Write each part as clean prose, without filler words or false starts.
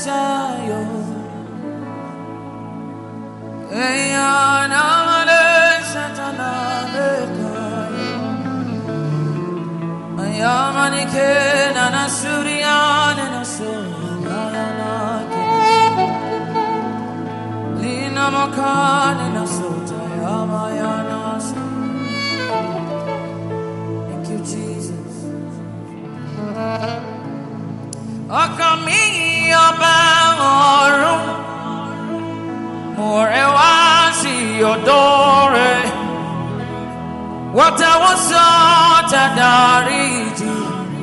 Thank you, Jesus. Akami abaoru more wasi odore what I was tadariji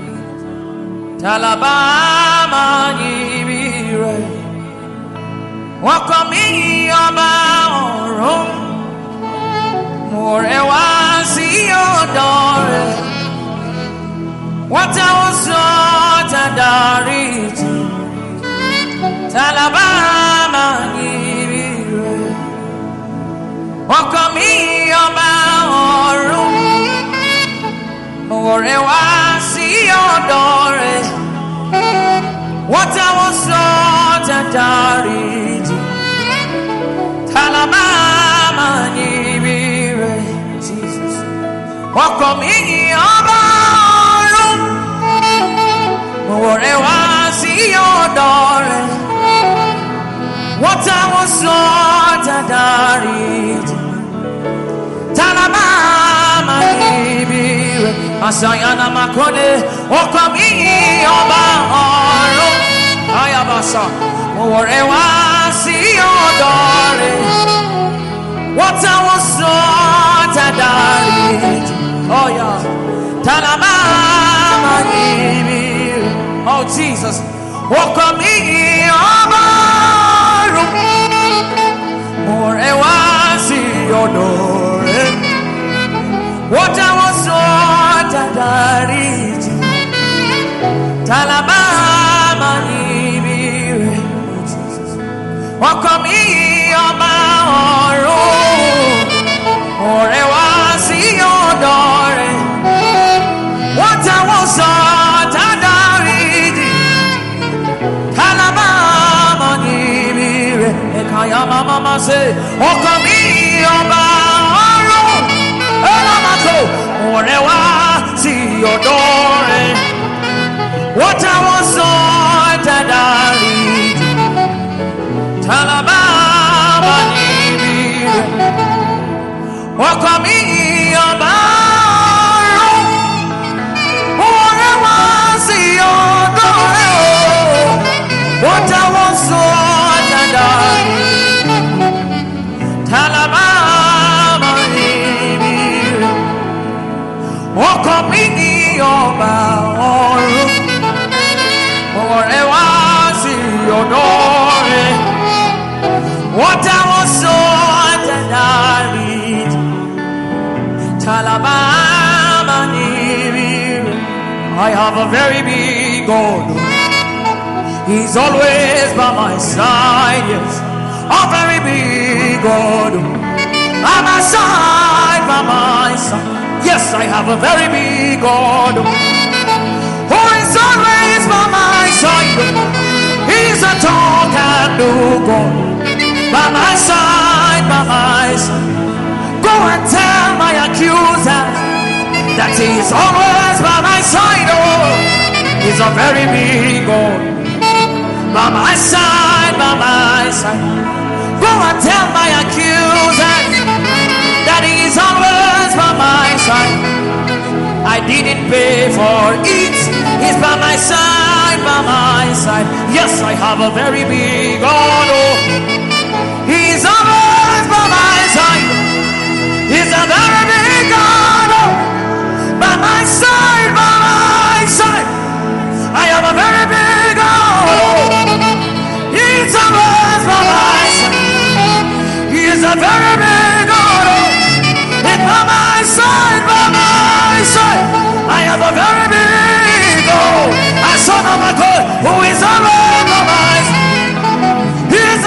talabama yibire wakami abaoru more wasi odore what I was tadariji talabama yibire wakami abaoru more wasi odore what I was tadariji talabama yibire Jesus wakami abaoru more wasi odore what I was tadariji talabama yibire asayana makone wakami abaoru ayabasa more wasi odore what I was tadariji oh yeah talabama yibire oh Jesus wakami abaoru more wasi odore what I was tadariji talabama yibire Jesus wakami abaoru more wasi odore what I was tadariji talabama yibire ekaya mama say wakami abaoru elamako more wasi odore what I was tadariji talabama yibire wakami abaoru more wasi odore what I was tadariji talabama yibire wakami abaoru more wasi odore what I was tadariji talabama yibire I have a very big God. He's always by my side, yes. A very big God. By my side, by my side. Yes, I have a very big God. Who is always by my side. He's a tall and new God. By my side, by my side. Go and tell my accuser that he's always by my side. Oh, he's a very big God. By my side, by my side. Go and tell my accuser that he's always by my side. I didn't pay for it. He's by my side, by my side. Yes, I have a very big God. Oh, he's always by my side. He's a very big God. Oh, by my side, by my side. I have a very big God. Oh, he's always by my side. He's a very big God. Oh, he's by my side, by my side. I have a very big God. I saw my God who is always by my side. He's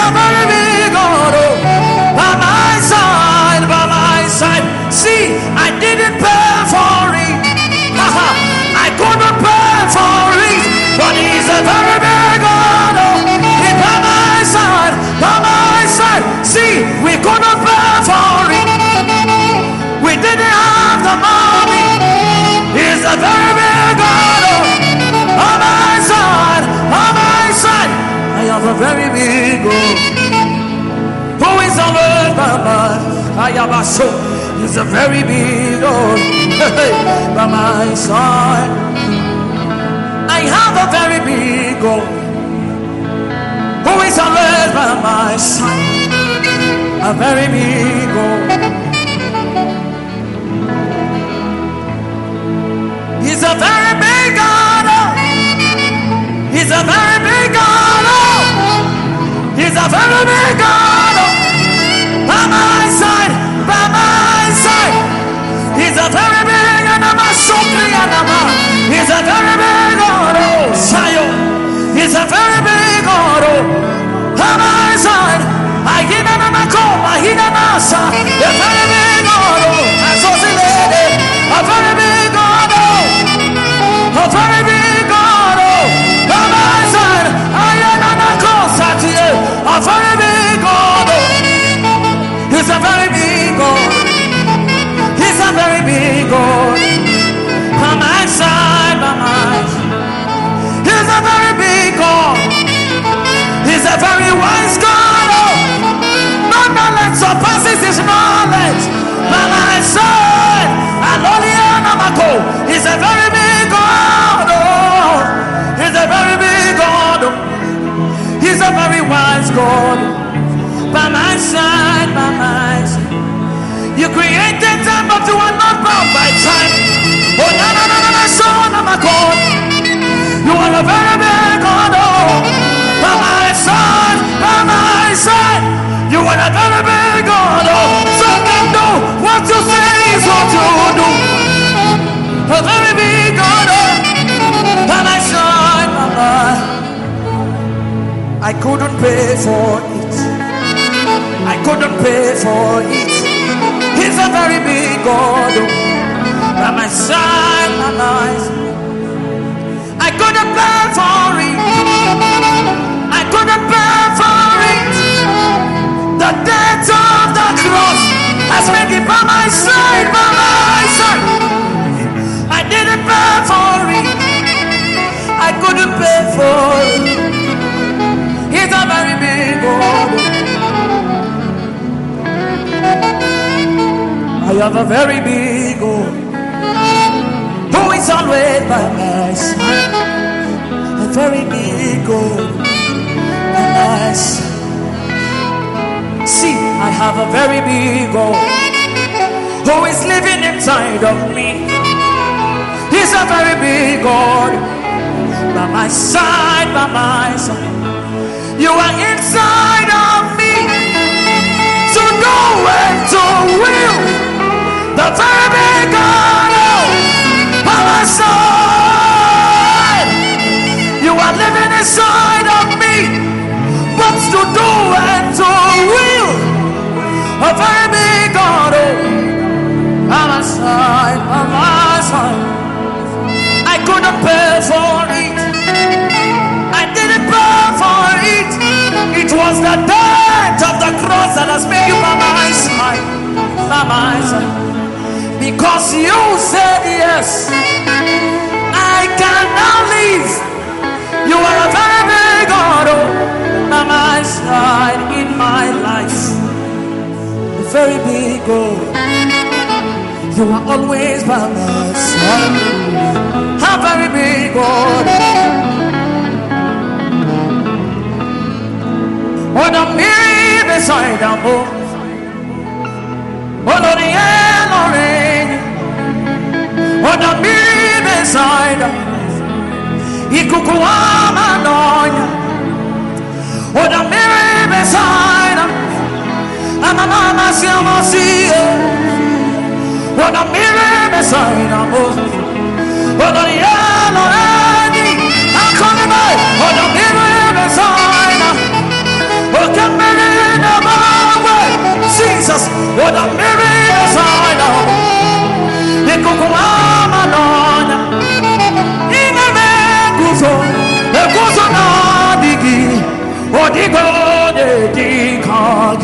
very big God. Who is always by my side? He's a very big God. By my side, I have a very big God. Who is always by my side? A very big God. He's a very big God. He's a very big God. He's a very big God. By my side, by my side. He's a very big God. He's a very big God. He's a very big God. By my side, I hear a very big God. Associated, a very big God. A very big God. By my side, I hear a very big God. He's a very big God. He's a very big God. By my side, by my side. He's a very big God. He's a very wise God. No knowledge surpasses his knowledge. By my side, he's a very big God. He's a very big God. He's a very wise God. By my side, by my side. You created time, but you are not bound by time. Oh, God. You are a very big God. By my side, by my side. You are a very big God. So can do what you say is what you do. A very big God. By my side, by my side. I couldn't pay for it. I couldn't pay for it. He's a very big God. By my side, by my side. I couldn't pay for it. I couldn't pay for it. The death of the cross has made it by my side, by my side. I didn't pay for it. I couldn't pay for it. He's a very big God. I have a very big God who is always by my side. A very big God by my side. See, I have a very big God who is living inside of me. He's a very big God by my side, by my side. You are inside of me to do and to will. The very big God by my side. You are living inside of me, but to do and to will. A very big God by my side, by my side. I couldn't pay for it. I didn't pay for it. It was the death of the cross that has made you by my side, by my side. Because you said yes, I can now live. You are a very big God by my side in my life. A very big God. You are always by my side. A very big God. Oh, the me beside the boat. Oh, the yellow rain. Oh, the me beside the Ikukuama nonya. Oh, the me beside the Amama Siamosi. Oh, the me beside the boat. Oh, the yellow rain. I'm coming back. Oh, the me beside the Oh, come in the way, Jesus. What a miracle sign of the Kukuama Nona. In a Meguso, the Kusana Digi, or the God, the Cog.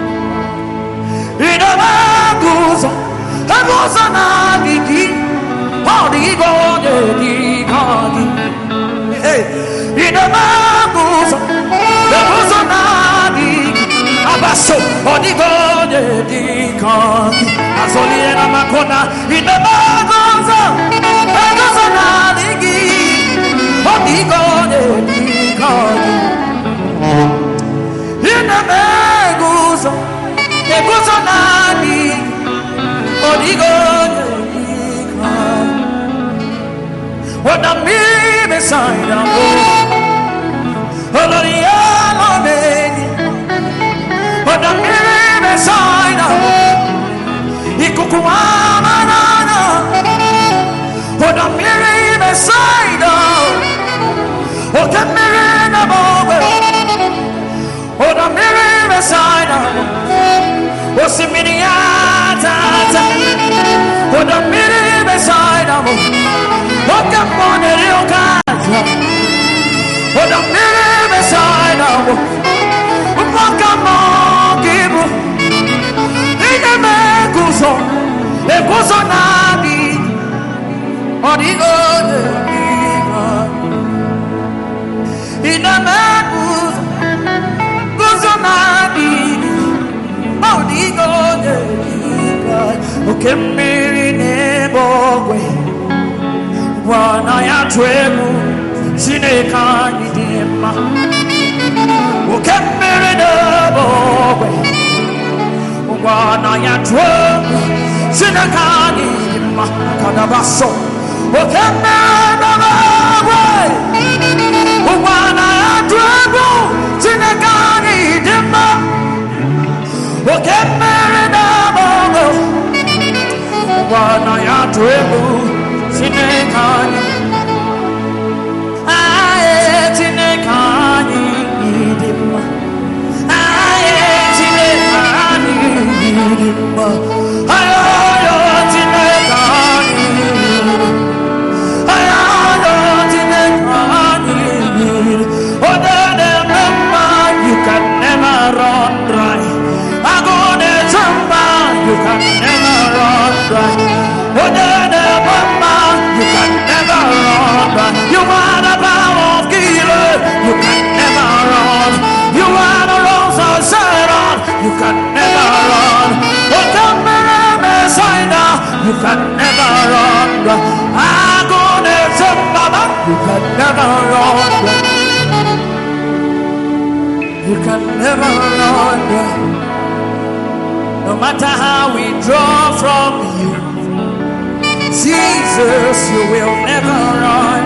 In a Meguso, the Kusana Digi, or the God, the Cog. In a Meguso, the basso, odigonye dikaki, azoliena makona, idemagoza, egoza na ligi, odigonye dikaki, idemagoza, egoza na ligi, odigonye dikaki. What a me beside a boat, what a me beside a boat, Ikukuama, what a me beside a boat, what a me what a me beside a boat, what's the miniata, what a me beside a boat, what a money, what a minute beside our walk among people. In the man goes on, it goes on. On the other, in the man goes on. On the other, okay, Mary Nebo, one I am to. Sinekani dima, ukembere bobe, wana ya trouble. Sinekani dima, kanabaso, ukembere bobe, wana ya trouble. Sinekani dima, ukembere bobe, wana ya trouble. Sinekani. You can never run. I'm gonna jump, Baba. You can never run. You can never run. No matter how we draw from you, Jesus, you will never run.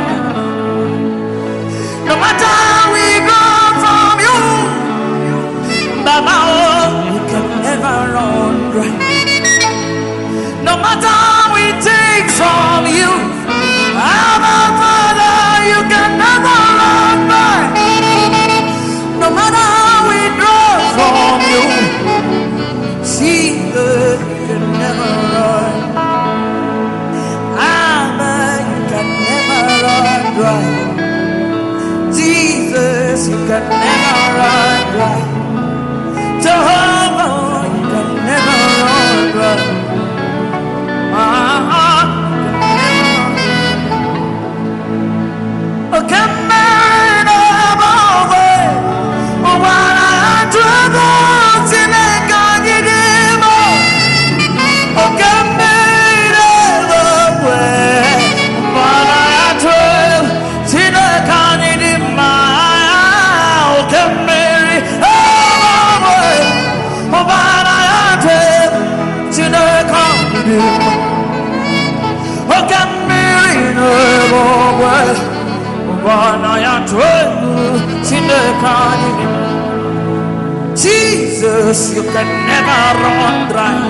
No matter how we draw from you, Baba, you can never run. No matter how we take from you, our Father, you can never run back. No matter how we draw from you, Jesus, you can never run. Abba, you can never run dry. Jesus, you can never run dry. Jehovah, you can never run dry. Jesus, you can never run dry.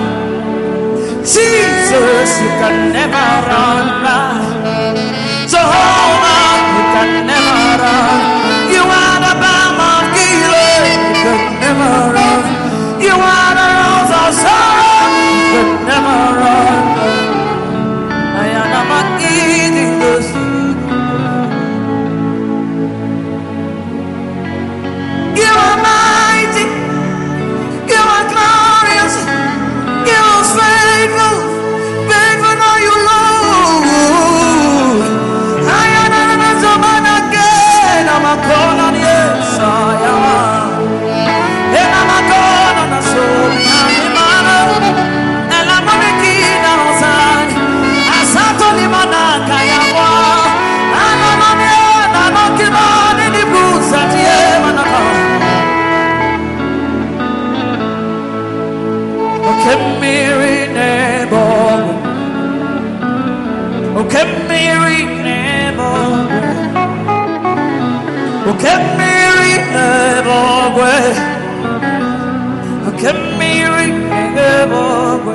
Jesus, you can never run dry. Jehovah, you can never run. You are the balm of Gilead, you can never run. You are the rose of Sharon, you can never run. I am not eating this. You are mighty, you are glorious, you are faithful, faithful are you, Lord. Okemiri nebogwe, Okemiri nebogwe, Okemiri nebogwe,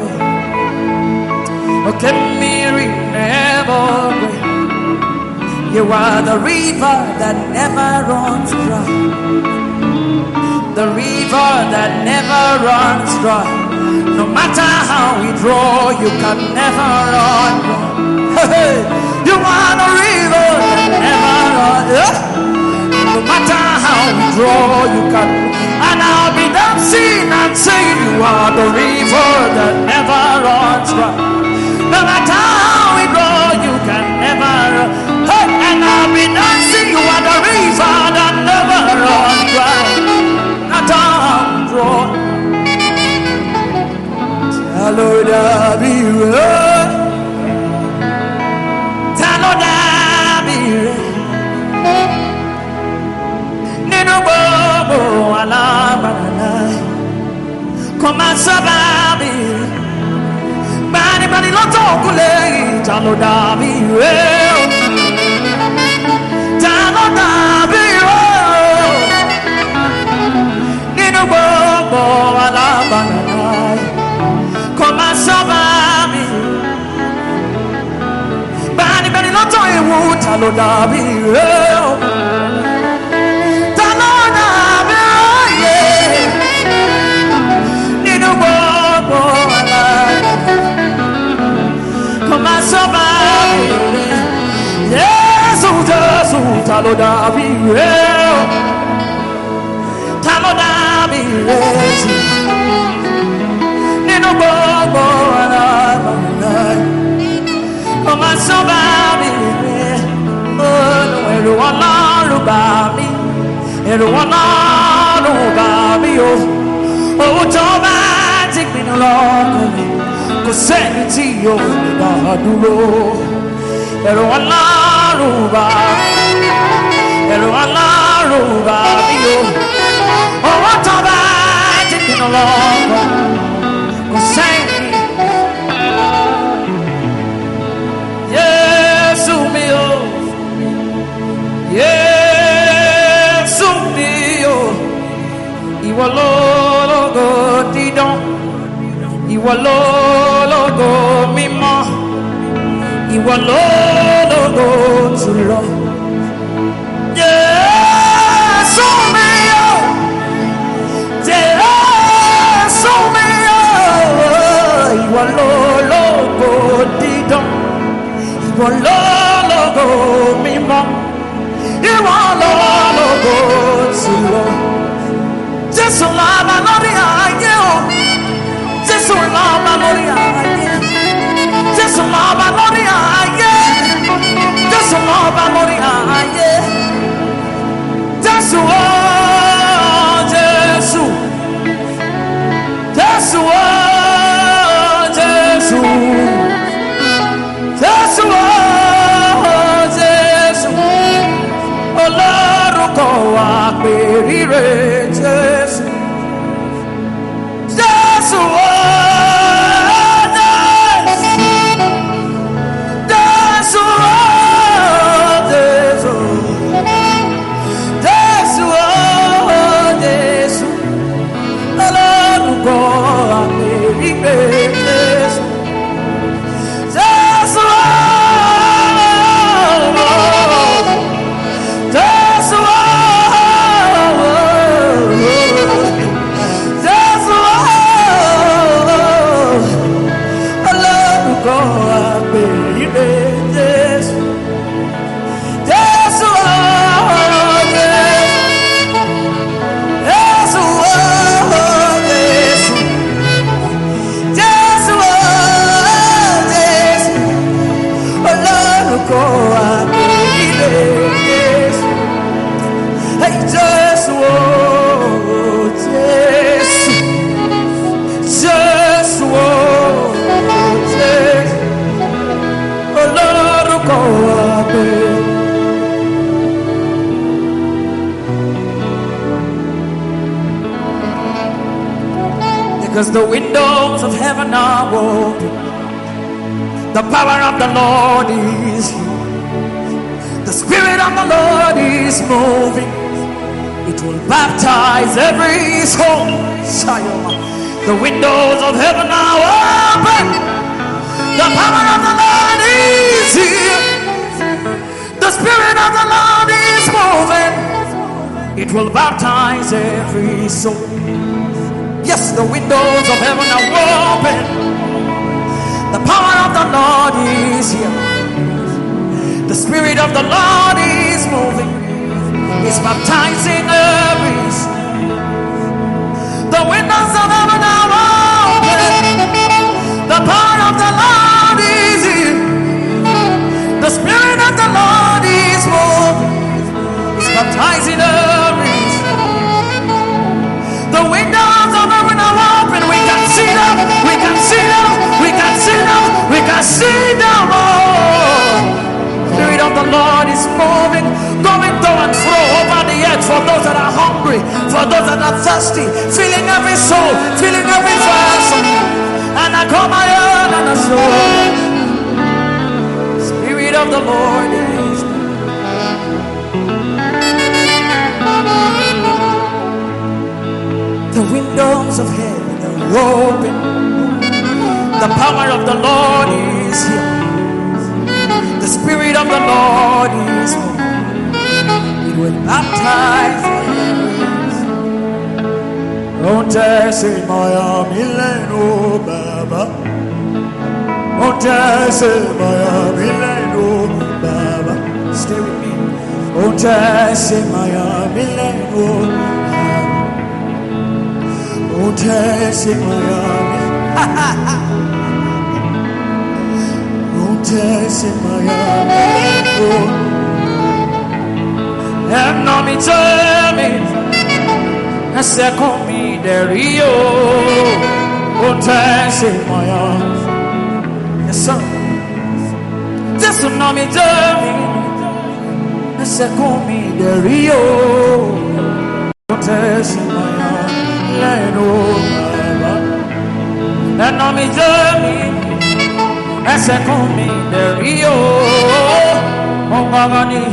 Okemiri nebogwe. You are the river that never runs dry, the river that never runs dry. No matter how we draw, you can never run dry. You are the river that never runs dry. No matter how we draw, you can. And I'll be dancing and saying, you are the river that never runs dry. No matter how we draw, you can never run. And I'll be dancing, you are the river that never runs dry. No matter how we draw. Taloda bire, taloda bire, ninu bobo alabana, koma sababi, bani loto kule, taloda bire, taloda bire, ninu bobo alabana. Come sababi, bani loto ewu taloda bire, taloda bire, ninu bobo ala. Come sababi, Yesu Yesu taloda bire, taloda bire. Bobo alabana, ọmọ sọba mi rẹ, ẹrù Ọlọ́run bá mi, ẹrù Ọlọ́run bá mi o, owó tó bá ti pinnu lọ́kàn mi, kò sẹ́ni tí yóò lè bá dúró, ẹrù Ọlọ́run bá mi, ẹrù Ọlọ́run bá mi o, owó tó bá ti pinnu lọ́kàn mi. Sing, yes, mio, yes, mio. Ìwọ lógo dídán, ìwọ lógo mímọ́, ìwọ lógo jùlọ. Yes, mio, yes, mio. Ìwọ lógo dídán, ìwọ lógo mímọ́, ìwọ lógo jùlọ. Jésù lọ́ba lórí ayé o, Jésù lọ́ba lórí ayé, Jésù lọ́ba lórí ayé, Jésù lọ́ba lórí ayé, Jésù o, Jésù, Jésù o. Jésù, Jésù, olórúkọ àpèrire Jésù, Jésù, Jésù, Jésù, Jésù, Jésù, olórúkọ àpèrire Jésù. Because the windows of heaven are open, The power of the Lord is here. The Spirit of the Lord is moving. It will baptize every soul. The windows of heaven are open. The power of the Lord is here. The Spirit of the Lord is moving. It will baptize every soul. Yes, the windows of heaven are open. The power of the Lord is here. The Spirit of the Lord is moving. He's baptizing every soul. The windows of heaven are open. The power of the Lord is here. The Spirit of the Lord is moving. He's baptizing every soul. The windows of heaven are open. We can see them. We can see them. We can see them. We can see them. Oh. The Spirit of the Lord is moving, going to and fro over the earth for those that are hungry, for those that are thirsty, filling every soul, filling every vessel. And I call my own and a soul. Spirit of the Lord is the windows of heaven are open. The power of the Lord is here. The Spirit of the Lord is here. It will baptize us. Don't say my millennial Baba. Don't say my millennial Baba. Stay with me. Don't say my millennial Baba. Don't say my and no me tell me I say come me the Rio yes sir just no me tell me I say come me the Rio and no me tell me ese come the Rio, oh Bagani,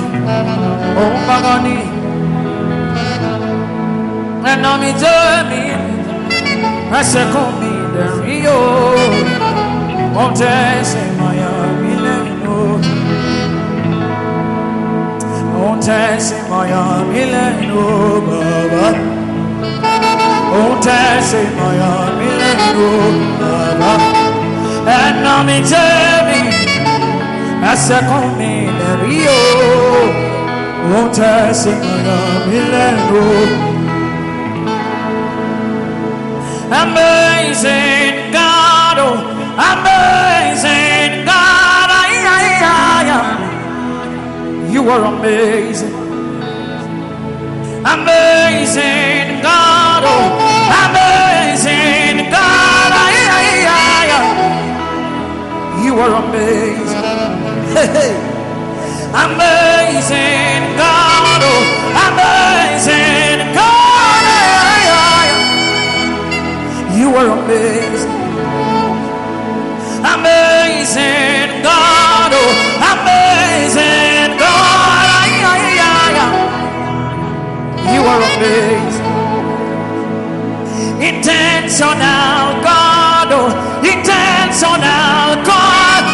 and now me tell me, ese come the Rio, oh Jesse Miami Leno, oh Jesse Miami Leno, Baba, oh Jesse Miami Leno, Baba. And now me tell me, I say come in the Rio, won't I sing my millennial? Amazing God, oh, amazing God, you are amazing. Amazing God, oh, amazing God. You are amazing. Hey, hey. Amazing God, oh, amazing God. You are amazing. Amazing God, oh, amazing God. You are amazing. Intentional God, oh, intentional God.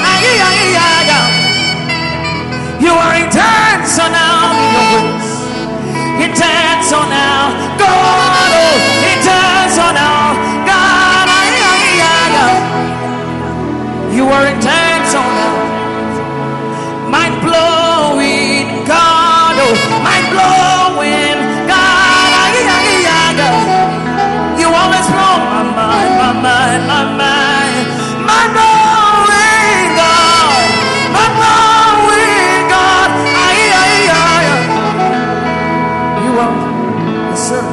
You are intentional in your ways. Intentional God, oh, intentional God. You are intentional. Mind blowing God, oh, mind blowing God. You always blow my mind, my mind, my mind. Mind blowing God, mind blowing God. You are, yes sir.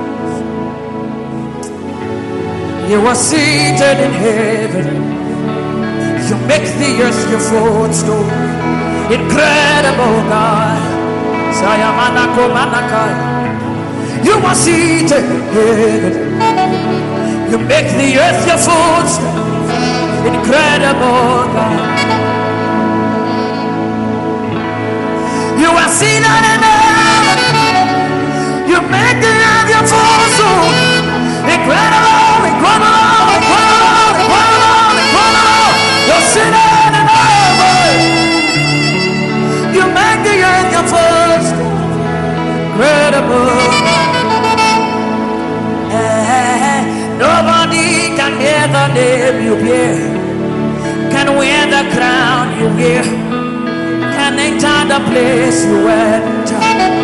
You are seated in heaven. You make the earth your footstool. Incredible God. Sayamanako Manakai. You are seated in heaven. You make the earth your footstool. incredible God. You are seated in heaven. You make the earth your footstool. Incredible, incredible, incredible, incredible, incredible. You're seated in heaven. You make the earth your footstool. Incredible. Nobody can bear the name you bear, can wear the crown you wear, can enter the place you enter.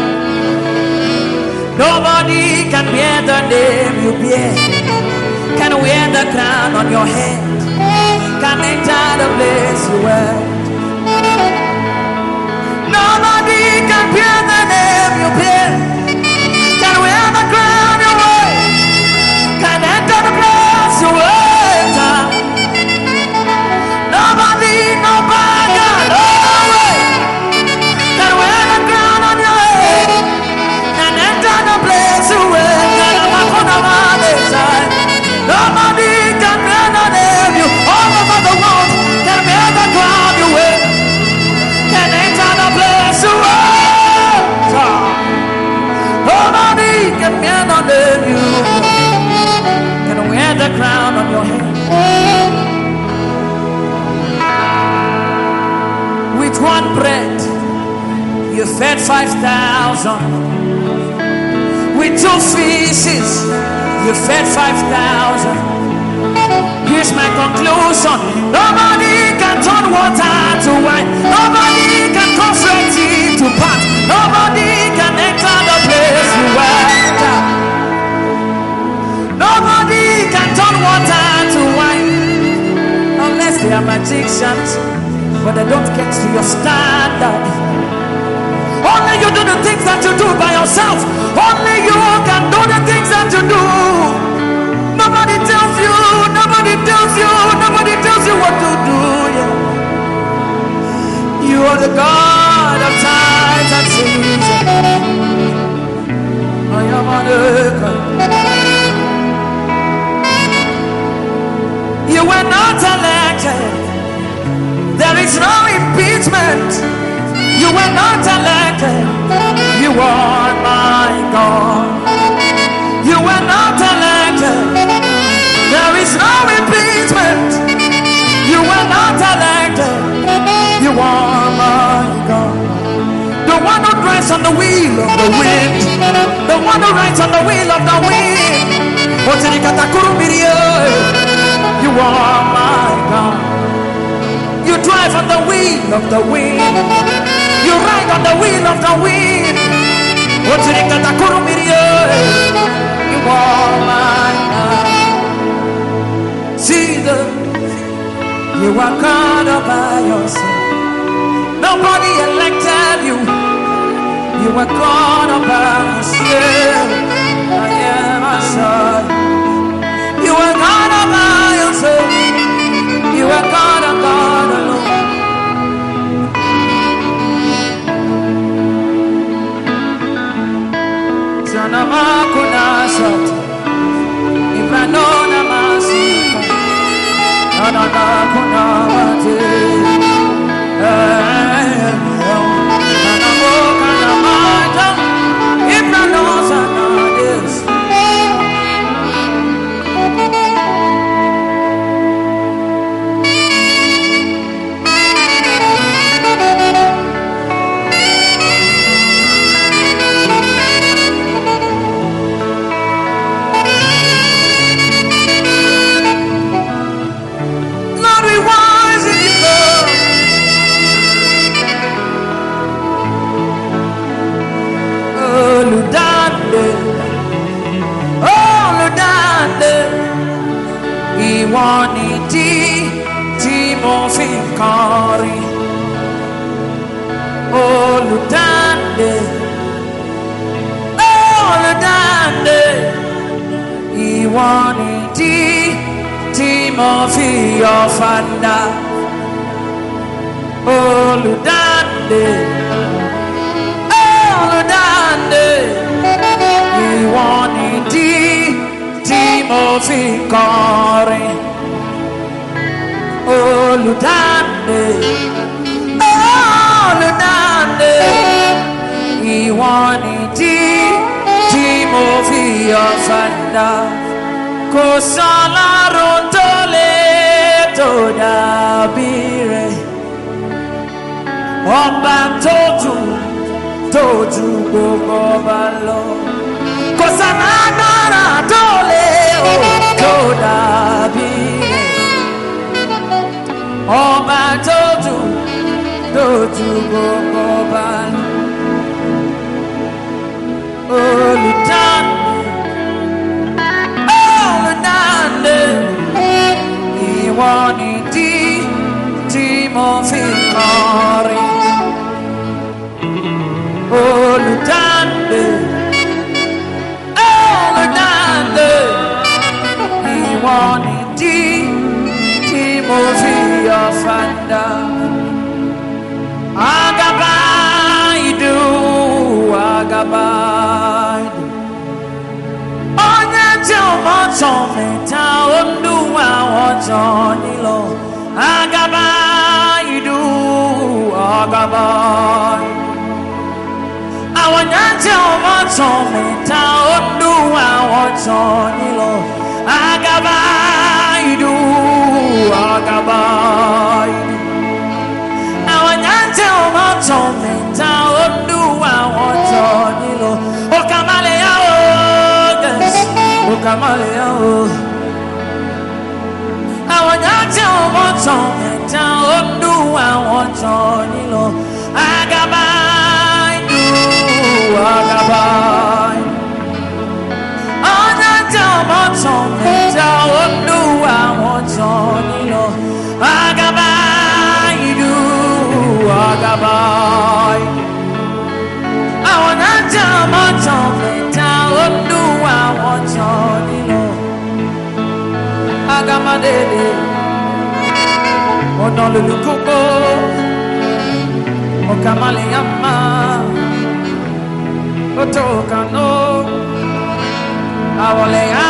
Nobody can bear the name you bear, can wear the crown on your head, can enter the place you enter. Nobody can bear the name you bear, can wear the crown you wear, can enter the place you enter. Nobody, nobody, no way, can wear the crown on your head, can enter the place you enter. Nobody can bear the name you all over the world, can bear the crown you wear, can enter the place you enter. Nobody can bear the name you can wear the crown on your head. With one bread you fed 5,000. With 2 fishes you fed 5,000. Here's my conclusion. Nobody can turn water to wine. Nobody can cause tea to pot. Nobody can enter the place you enter. Nobody can turn water to wine unless they are magicians, but they don't get to your standard. Only you do the things that you do by yourself. Only you can do the things that you do. Nobody tells you, nobody tells you, nobody tells you what to do. Yeah. You are the God of times and seasons. I am on earth. You were not elected. There is no impeachment. You were not elected. You are my God. You were not elected. There is no impeachment. You were not elected. You are my God. The one who rides on the wheel of the wind. The one who rides on the wheel of the wind. You are my God. You drive on the wheel of the wind. You ride on the wheel of the wind. You are my God. Jesus, you are God all by yourself. Nobody elected you. You are God all by yourself. I am a son. You are God all by yourself. You are God and God alone. Sanama kunasat, Ibranona masika, Nana kunamate, Nanamo kanamata, Ibranosa nades. Iwaniti Timofikari Oludande Iwaniti Timofi Ofanda Oludande Iwaniti Timofikari olùdáǹdè olùdáǹdè ìwọ nìdí tí mo fi ọ̀fàdà kò sọ́lọ́run tó lè tó dàbí rẹ̀ ọba tó ju gbogbo ọba lọ kò sálágbára tó lè tó dàbí rẹ̀ ọba tó ju gbogbo ọba lọ olùdáǹdè ìwọ nìdí tí mo fi kọrin olùdáǹdè ìwọ nìdí tí mo fi ọ̀fàdà agabaidu onye tí o mọ̀ tán mẹ́ta ó ń dùn àwọn tán nílò agabaidu àwọn yẹn tí o mọ̀ tán mẹ́ta ó ń dùn àwọn tán nílò agabaidu àwọn yẹn tí o mọ̀ tán mẹ́ta ó ń dùn àwọn tán nílò Okamaleya o yes Okamaleya o àwọn yẹn tí o mọ̀ tán mẹ́ta ó ń dùn àwọn tán nílò agabaidu ọ̀nà tí o mọ̀ tán mẹ́ta ó ń dùn àwọn tán nílò agabaidu àwọn náà tí o mọ̀ tán mẹ́ta ó ń dùn àwọn tán nílò agamadede ọ̀nà lulukoko Okamaleya otokano awaleya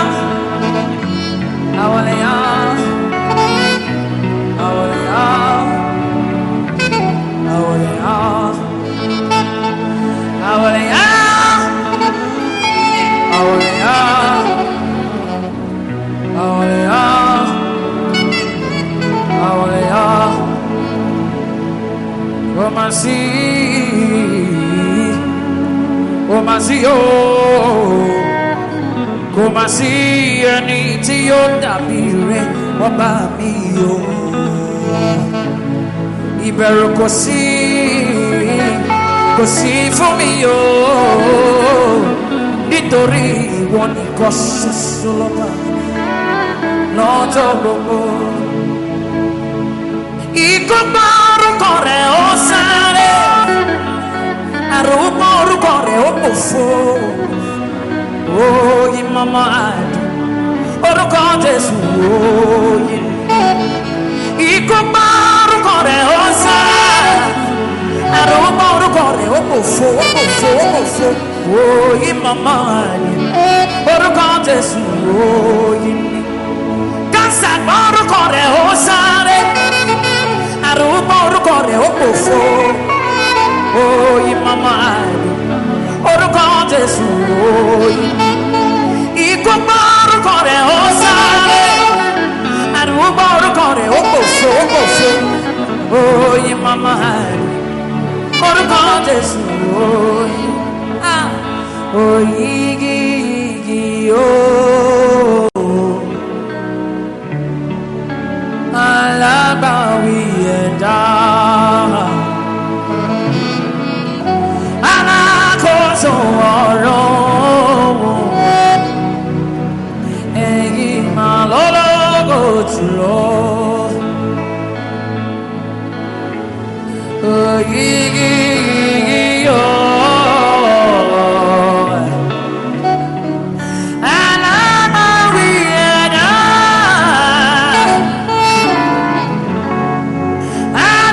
kò má sí ẹni tí yóò dàbí rẹ̀ ọba mi o ìbẹ̀rù kò sí fún mi o nítorí ìwọ nìkan ṣoṣo lọ́ba lọ́jọ́ gbogbo ìkópa orúkọ rẹ̀ ó sáré àrùbọ̀ orúkọ rẹ̀ ó pòfo oyin mama adu orúkọ Jésù oyin ìkópa orúkọ rẹ̀ ó sáré àrùbọ̀ orúkọ rẹ̀ ó pòfo oyin mama adu orúkọ Jésù oyin kánsá orúkọ rẹ̀ ó sáré àrùbọ̀ orúkọ rẹ̀ ó pòfo oyin mama adu orúkọ Jésù oyin ìkópa orúkọ rẹ̀ ó sáré àrùbọ̀ orúkọ rẹ̀ ó pòfo oyin mama adu orúkọ Jésù oyin oyigi o alágbàwí ẹ̀dá alákòóso ọ̀rọ̀ ẹ̀yin máa lọ́lọ́gò jùlọ oyigi o alágbàwí ẹ̀dá.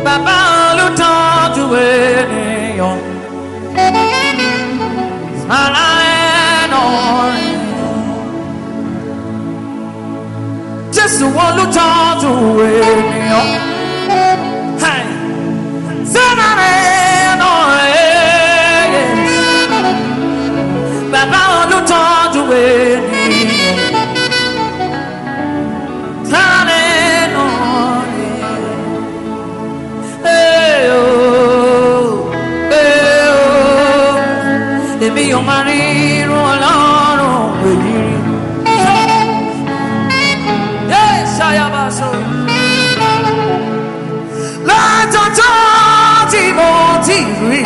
Baba lutan to anyone. Just the one lutan to anyone. Hey, Baba lutan to anyone. Be your money, roll on with you. Yes, I am a soul. Let the TV.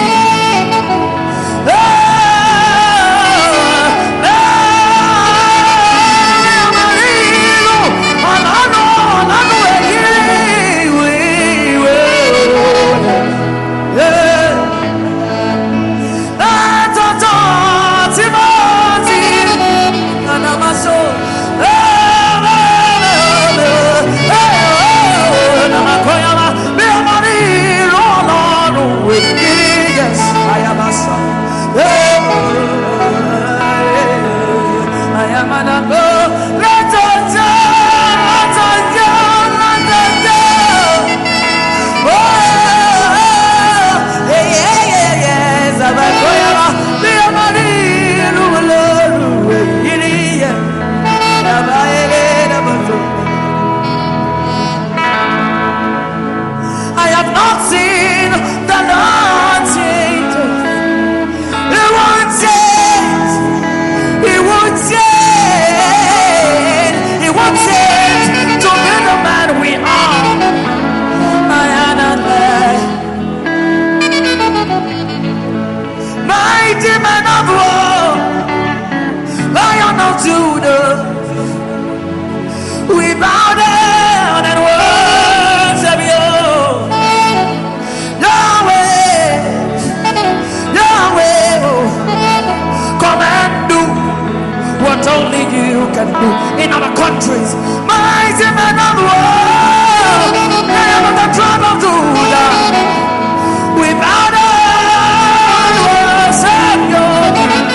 In other countries, mighty men of war, never the tribe of Judah. We bow down, worship your King.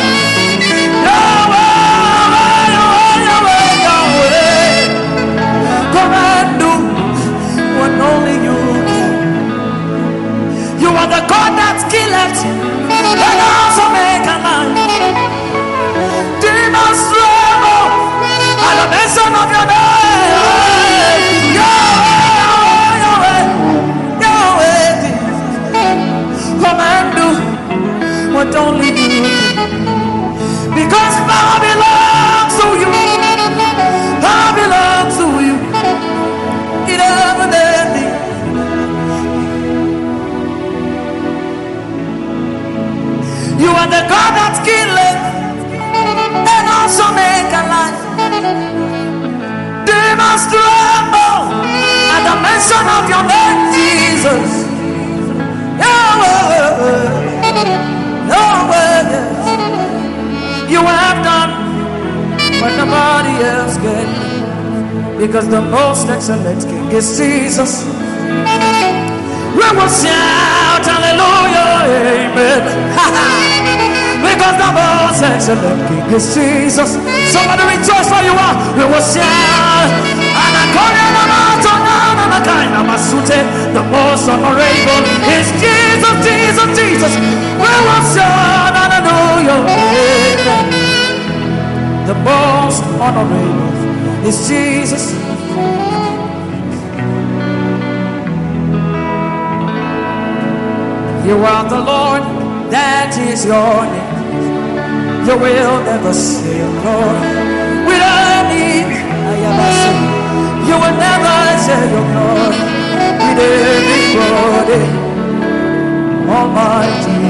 Yahweh, Yahweh, Yahweh. Come and do what only you can. You are the God that killeth and also make alive. Demons tremble at the mention of your name. Yahweh, Yahweh, Yahweh. Come and do what only you can. Because power belongs to you. Power belongs to you. It never ending. You are the God that killeth and also make alive. Demons tremble at the mention of your name, Jesus. Yahweh, Yahweh, yes. You have done what nobody else can, because the most excellent King is Jesus. We will shout hallelujah, amen. Because the most excellent King is Jesus. Somebody rejoice where you are. We will shout. The most honorable is Jesus, Jesus, Jesus. We will shout hallelujah. The most honorable is Jesus. You are the Lord, that is your name. You will never say Lord without me. You will never say your Lord with everybody. Almighty,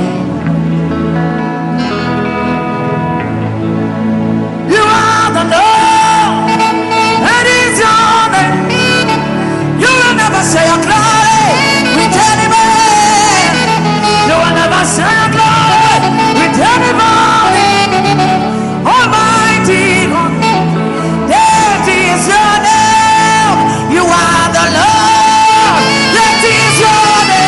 you are the Lord, that is your name. You will never say a cry with anybody. You will never say a cry with anybody. Almighty God, that is your name. You are the Lord, that is your name.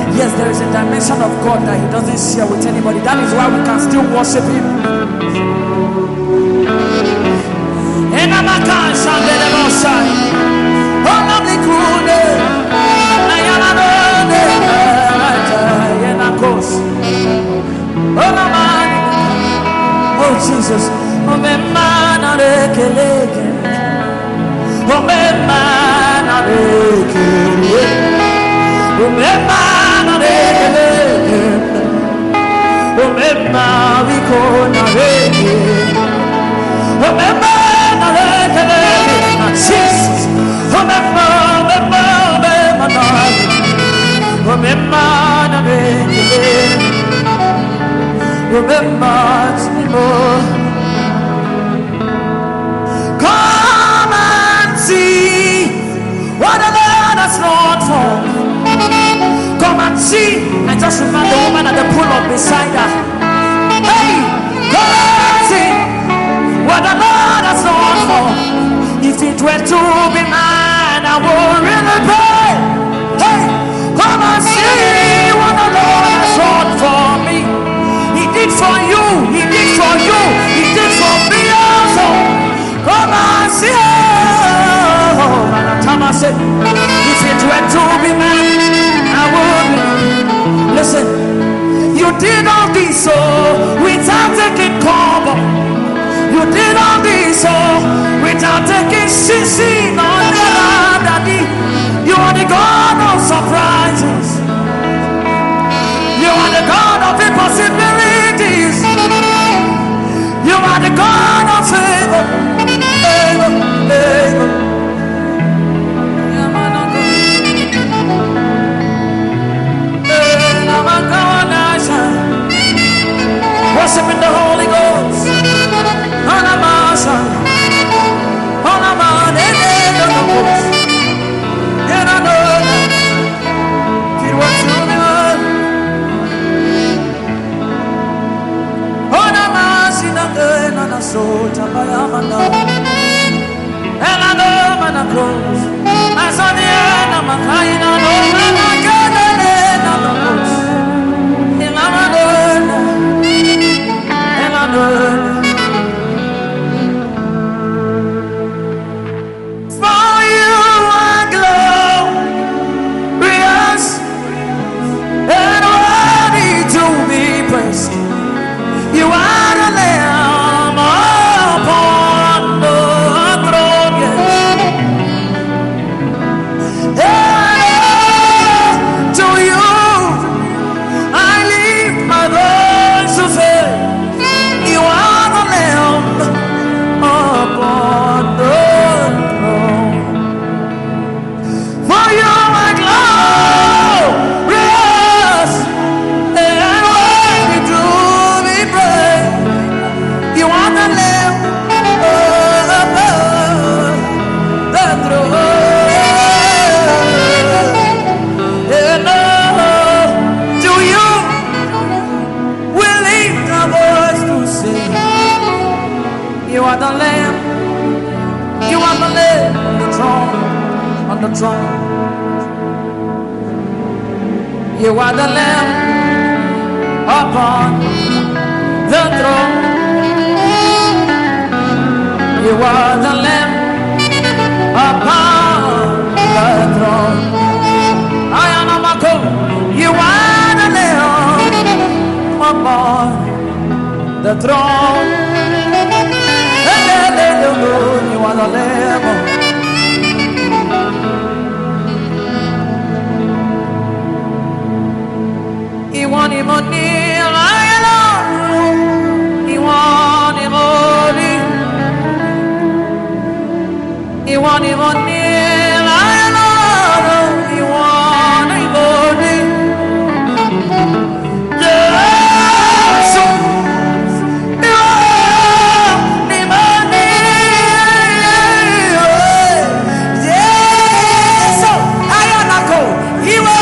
Yes, there is a dimension of God that He doesn't share with anybody. That is why we can still worship Him. Oh Jesus, come and see what the Lord has done for me. Come and see. I just remember the woman at the pool of Bethesda. Hey, come and see what the Lord has done for me. If it were to be mine, I would really pray. Hey, come and see what the Lord has done for me. He did for you, He did for you, He did for me also. Come and see. Oh, and Thomas said, if it were to be mine, I would. Listen, you did all this so without taking cover. You did all this so without taking CC on the daddy. You are the God of surprises. You are the God of impossibilities. You are the God of favor. Favor, favor. Worship in the Holy Ghost. You are the Lamb upon the throne. You are the Lamb upon the throne. I am a Mako. You are the Lamb upon the throne. You are the Lamb. Iwani moni ayala, Iwani moni, Iwani moni ayala, Iwani moni. Yes, Iwani moni. Yes, ayana ko Iwani.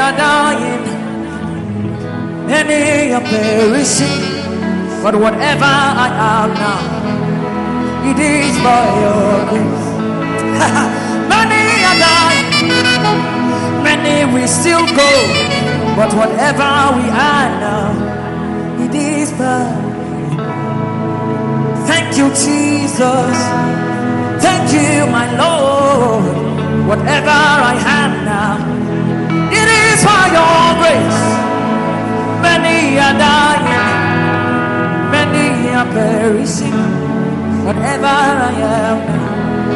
are dying, many are perishing, but whatever I am now, it is by your grace. Many are dying, many will still go, but whatever we are now, it is by. Thank you, Jesus. Thank you, my Lord. Whatever I have now, it is by your grace. Many are dying, many are perishing. Whatever I am now,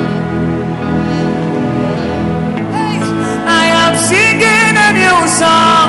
hey, I am singing a new song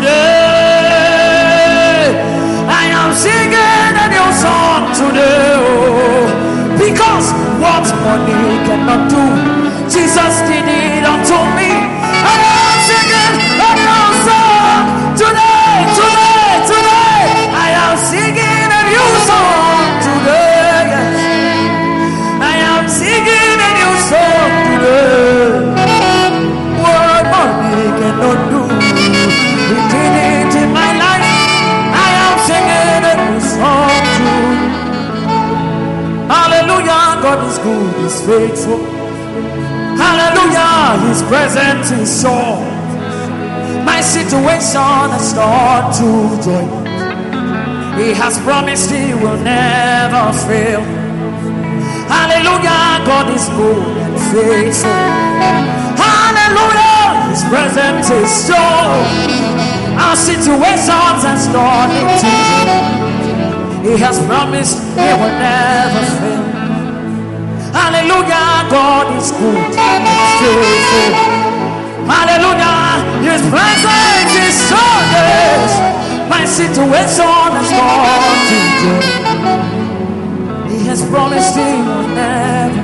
today. I am singing a new song today. Oh, because what money cannot do, Jesus did it unto me. I am singing a new song today, today, today. I am singing a new song today. I am singing a new song today. What money cannot do, He did it in my life. I am singing a new song today. Hallelujah, God is good, He's faithful. Hallelujah, His presence is sure. My situation has turned to joy. He has promised He will never fail. Hallelujah, God is good and faithful. Hallelujah, His presence is sure. Our situations has turned into joy. He has promised He will never fail. Hallelujah, God is good and faithful. Hallelujah, His presence is so good. My situation has gone to joy. He has promised He will never.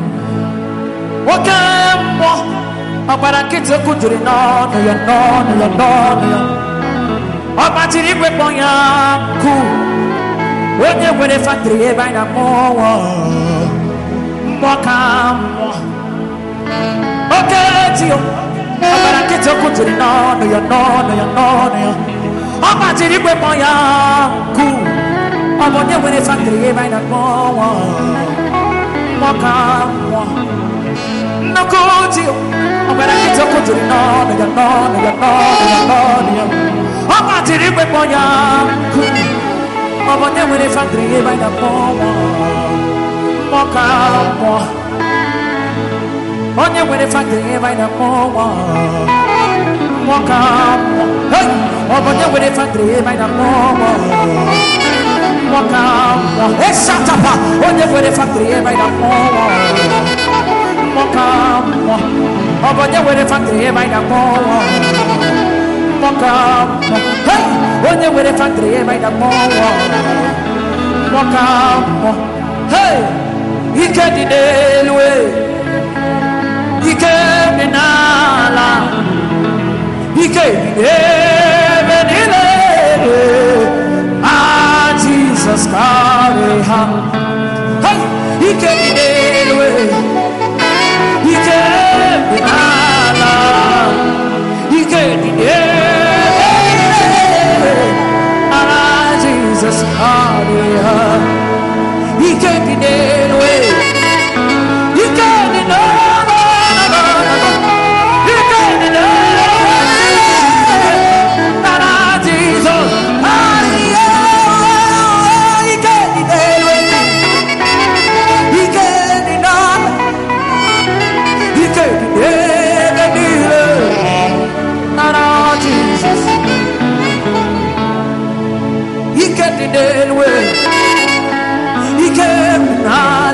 Okay, Ọ̀pára kìtì kùtùrì náà nìyẹn náà nìyẹn náà nìyẹn. Ọ̀pá tí ní pípọ̀ yẹn kú. Wọ́n yẹ wẹ́rẹ́ fàtìrì yẹn báyìí náà mọ́ wọ́n. Okay, Tio. Ọ̀pára kìtì kùtùrì náà nìyẹn náà nìyẹn náà nìyẹn. Ọ̀pá tí ní pípọ̀ yẹn kú. Ọmọ yẹ wẹ́rẹ́ fàtìrì yẹn báyìí náà mọ́ wọ́n. Tio. Ọ̀pára kìtì kùtùrì náà nìyẹn náà nìyẹn náà nìyẹn náà nìyẹn. Ọ̀pá tí ní pípọ̀ yẹn kú. Ọmọ yẹ wẹ́rẹ́ fàtìrì yẹn báyìí náà mọ́ wọ́n. Onye nwere factory ebe anyị na-akpọ nwoke amụọ. Ọ bụ onye nwere factory ebe anyị na-akpọ nwoke amụọ. Esatapa onye nwere factory ebe anyị na-akpọ nwoke amụọ. Ọ bụ onye nwere factory ebe anyị na-akpọ nwoke amụọ. Onye nwere factory ebe anyị na-akpọ nwoke amụọ. Ike dị n'elu ike dị n'ala, ike dị n'ebe niile. Jesus carry her. Ike dị n'elu ike dị n'ala, ike dị n'ebe. Jesus carry her. Ike dị n'elu ike dị n'ala. He kept it in way. He kept it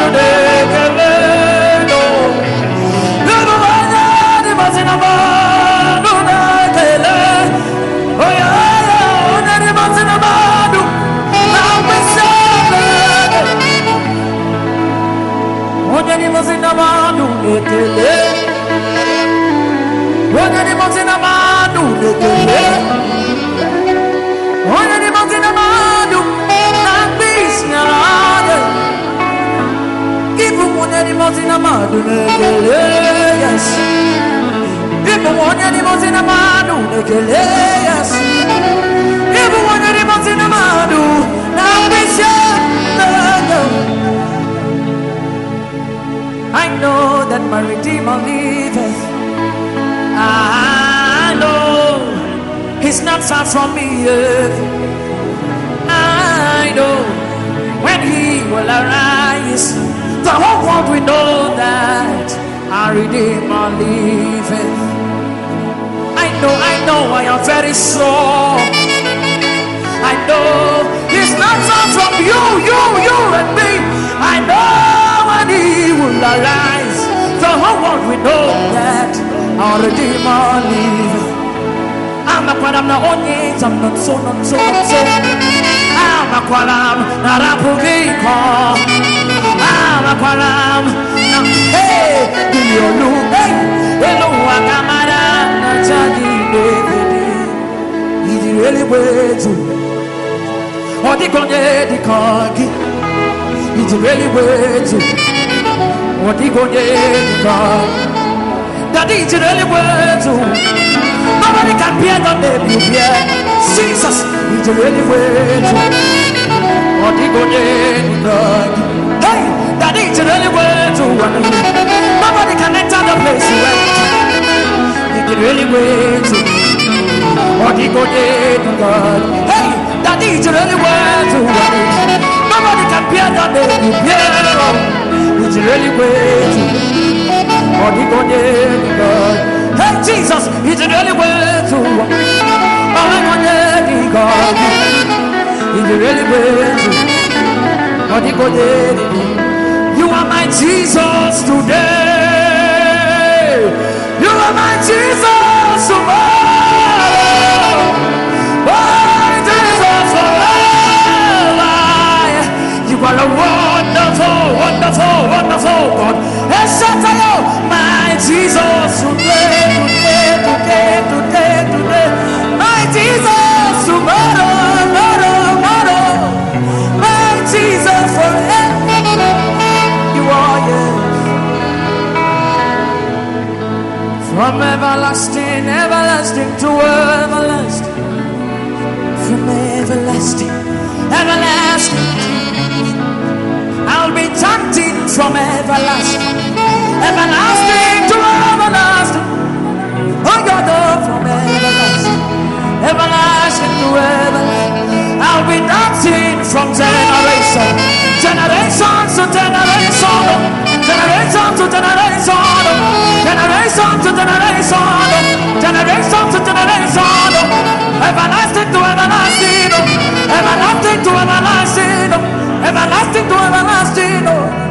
I know that my Redeemer liveth. I know He's not far from me. I know when He will arise, the whole world will know that our Redeemer liveth. I know, I am very sure. I know He's not far from you and me. I know when He will arise, the whole world will know that our Redeemer liveth. I'm not only, I'm not so. I'm a qualam, not a pugiko. I'm a qualam, hey, do you look? Hello, Akamara, Najadi, David. He's really way to. Or the Conde, the Congi. He's really way to. Or the Conde, the Congi. That is really way to. Nobody can bear the name you bear. Jesus is really way to. Or the Conde, the Congi. Hey, that is really way to. Nobody can enter the place you went. It's really way to. Or the Conde, the Congi. Hey, that is really way to. Nobody can bear the name you bear. It's really way to. Or the Conde, the Congi. Hey Jesus, it's the only way to walk. Oh, I'm on the God. It's the only way to walk. You are my Jesus today. You are my Jesus tomorrow. My Jesus forever. You are a wonderful, wonderful, wonderful God. My Jesus today. My Jesus tomorrow. My Jesus forever. You are yours. From everlasting, everlasting to everlasting. From everlasting, everlasting. I'll be chanting from everlasting, everlasting to everlasting. Oh God, from everlasting, everlasting to everlasting. I'll be dancing from generation, generation to generation, generation to generation, generation to generation, generation to generation, everlasting to everlasting, everlasting to everlasting, everlasting to everlasting.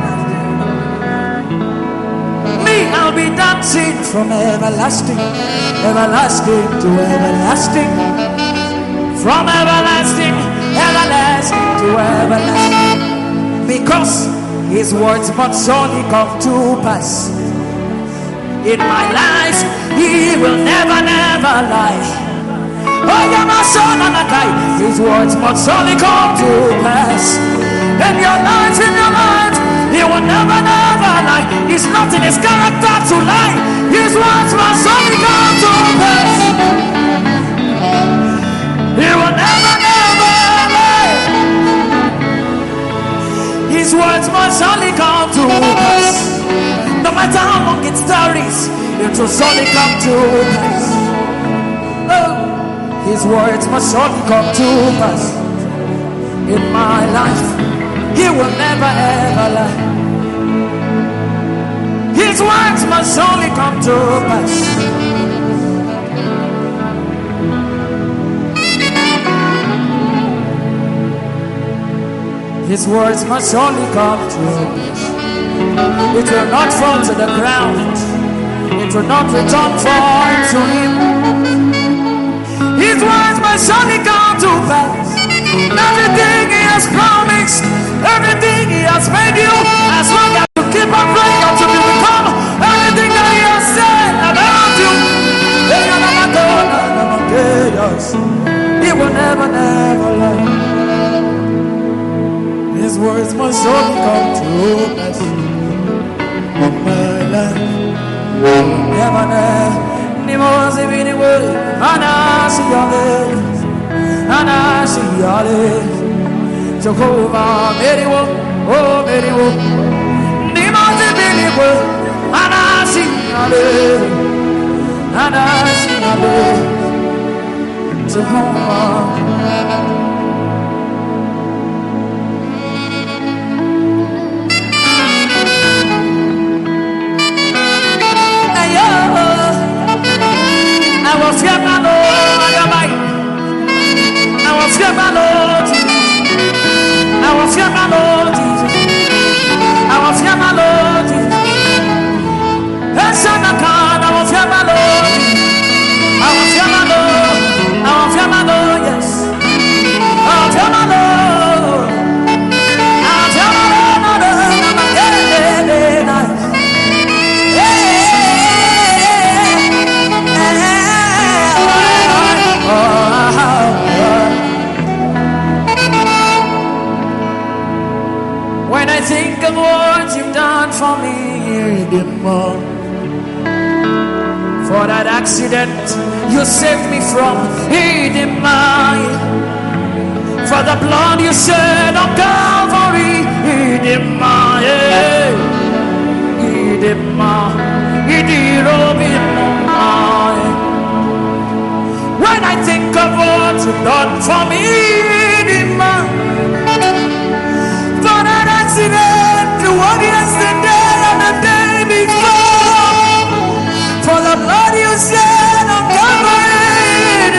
I'll be dancing from everlasting, everlasting to everlasting. From everlasting, everlasting to everlasting. Because His words must surely come to pass. In my life, He will never, never lie. Oh, yeah, my son, and I die. His words must surely come to pass. In your life, He will never, never lie. It's not in His character to lie. His words must surely come to pass. He will never, never lie. His words must surely come to pass. No matter how long it tarries, it will surely come to pass. Oh, His words must surely come to pass. In my life, He will never, ever lie. His words must surely come to pass. His words must surely come to pass. It will not fall to the ground. It will not return void to him. His words must surely come to pass. Everything he has promised, everything he has made you, as long as you keep on praying until you become everything that he has said about you, he will never, never lie. His words must only come to pass. In my life, never, never. Jehovah, Meriwo, oh Meriwo, Nimati Biniwo, Anasi Ale, Anasi Ale, Jehovah. I was here, my Lord, I was here, my Lord, I was here, my Lord, I was here, my Lord, I was here, my Lord, I was here, my Lord, I was here, my Lord, yes, I was here, my Lord, I was here, my Lord, when I think of what you've done for me, Redeemer, for that accident you saved me from, Redeemer, for the blood you shed on Calvary, Redeemer, Redeemer, when I think of what you've done for me, Redeemer, for that accident, the one yesterday and the day before, for the blood you shed on Calvary,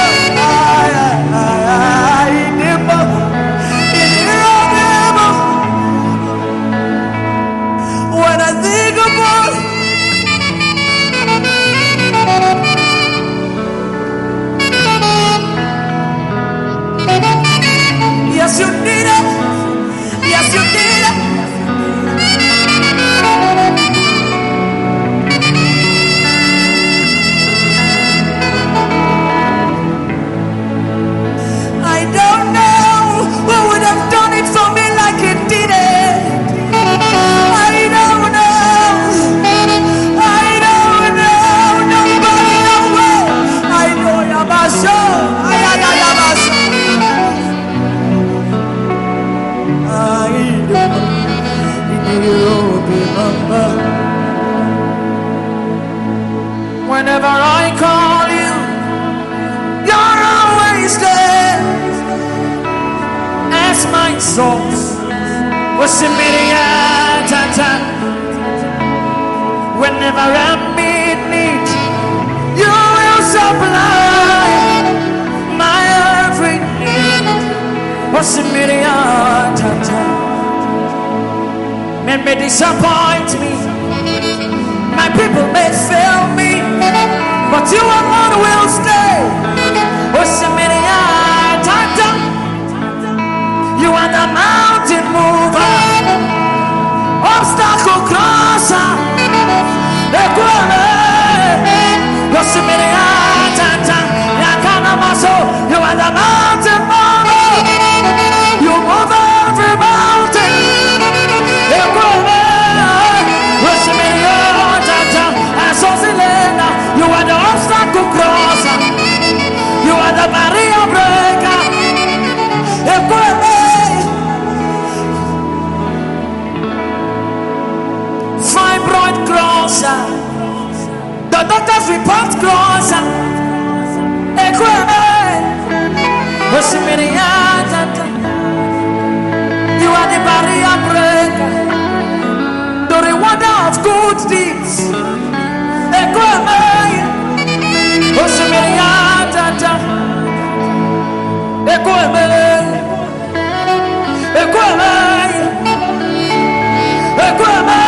when I think about yes, you did it. Yes, you did it. I don't know who would have done it for me like you did it. I don't know. I don't know. Nobody knows. I know you're my soul. Whenever I call you, you're always there. As my source was immediate. Whenever I'm in need, you will supply my every need. Was immediate. Men may disappoint me, my people may fail me, but you alone will stay. You are the mountain mover, obstacle crosser. You are the mountain mover, you move every mountain. You are the obstacle crosser. You are the barrier breaker. Fibroid crosser. The doctor's report crosser. You are the barrier breaker, the rewarder of good deeds. Equal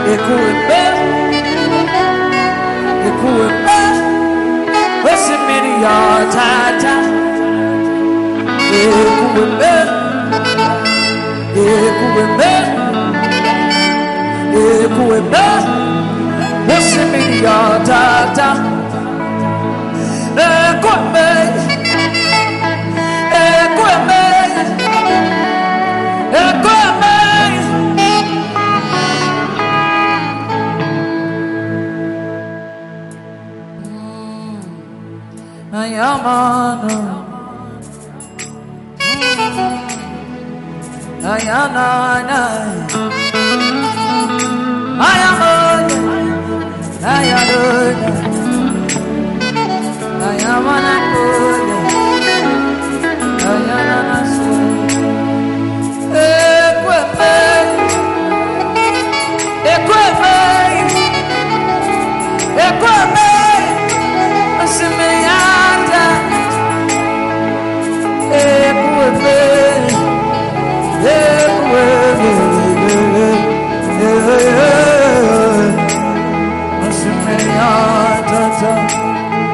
Ekueme, ekueme, wesimini ya tata. Ekueme, ekueme, ekueme, wesimini ya tata. Ekueme, ekueme, ekueme. Ayamana, ayana, ayamana, ayana, ayamana, ayana, equeme, equeme, equeme. Semeada, equeme, equeme, semeada.